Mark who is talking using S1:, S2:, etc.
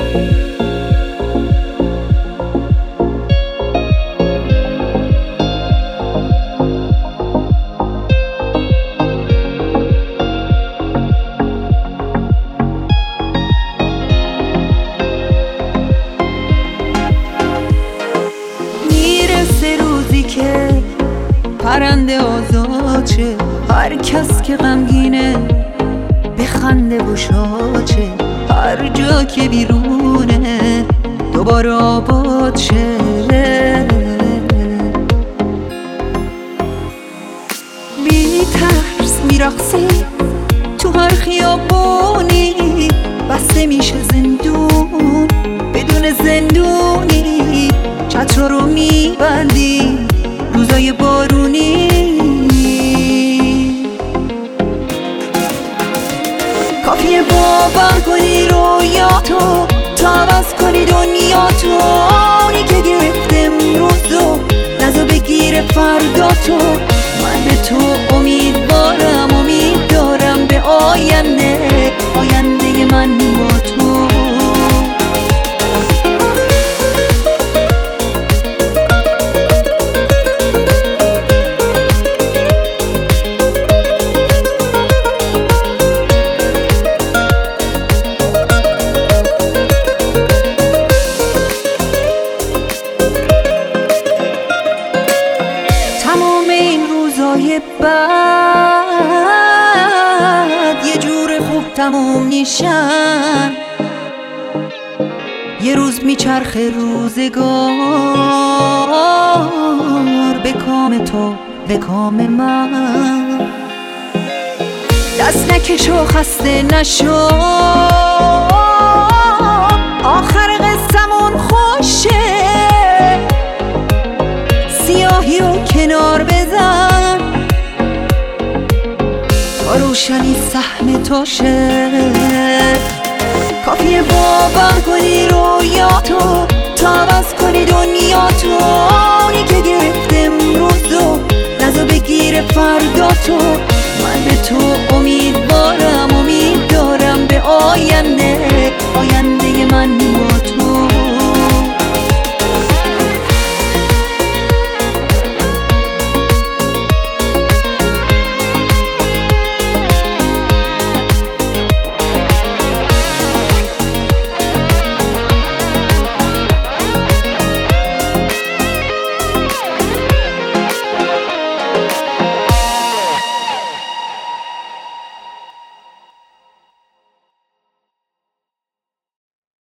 S1: پرنده آزاد شه، هر کس که غمگینه بخنده و شاچه، هر جا که بیرونه دوباره آباد شه. بی ترس میرقصی تو هر خیابونی، بسته میشه زندون بدون زندونی، چتر رو میبندی روزای بارونی. کافیه باور کنی رویاتو تا عوض کنی دنیاتو، اونی که گرفته امروزو نزو بگیره فرداتو. من به تو امیدوارم، امید دارم به آینده، آینده من با تو. بعد یه جور خوب تموم میشن، یه روز میچرخه روزگار به کام تو به کام من. دست نکش و خسته نشو، آخر قصمون خوشه، سیاهی و کنار بزن تا روشنی سهم توشه. کافیه باور کنی رویاتو تا عوض کنی دنیاتو، اونی که گرفته امروزو نزو بگیره فرداتو. من به تو